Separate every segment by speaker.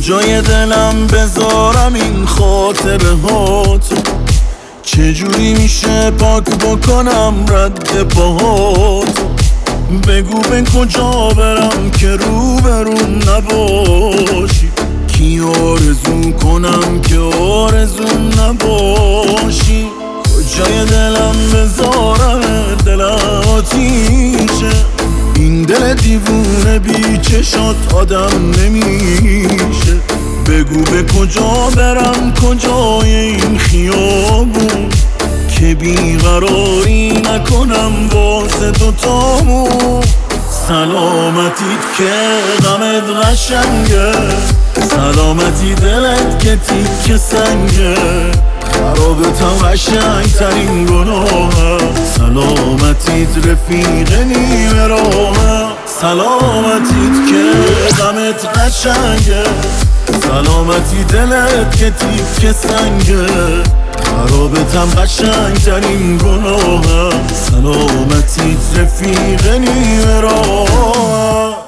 Speaker 1: کجای دلم بذارم این خاطره هاتو؟ چجوری میشه پاک بکنم رد پاهاتو؟ بگو به کجا برم که روبرون نباشی؟ کی آرزو کنم که آرزون نباشی؟ کجای دلم بذارم دل آتیشه؟ این دل دیوونه بی چشات آدم نمیشه. بگو به کجا برم کجای این خیابون که بیقراری نکنم واسه دوتامون. سلامتیت که غمت قشنگه، سلامتی دلت که تیک سنگه، خرابتم قشنگ ترین گناهه، سلامتیت رفیق نیمه راهه. سلامتیت که غمت قشنگه، سلامتی دلت که تیک سنگه، خرابتم قشنگ ترین گناهه، سلامتیت رفیق نیمه راهه.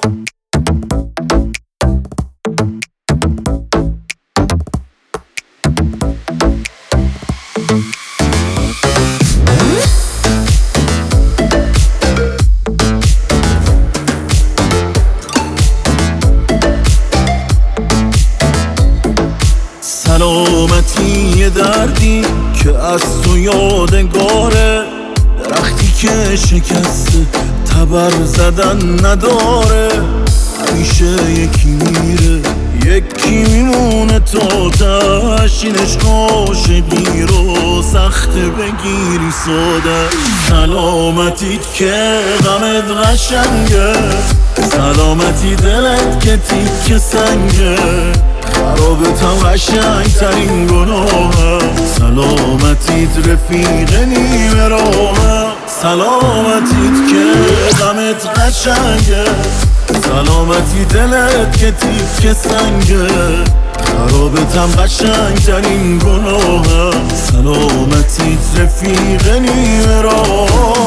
Speaker 1: سلامتی یه دردی که از تو یادگاره، درختی که شکسته تبر زدن نداره. همیشه یکی میره یکی میمونه، تا تشینش عاشقی رو سخته بگیری ساده. سلامتیت که غمت قشنگه، سلامتی دلت که تیک سنگه، خرابتم قشنگ ترین گناهه، سلامتیت رفیق نیمه راهه. سلامتیت که غمت قشنگه، سلامتی دلت که تیک سنگه، خرابتم قشنگ ترین گناهه، سلامتیت رفیق نیمه راهه.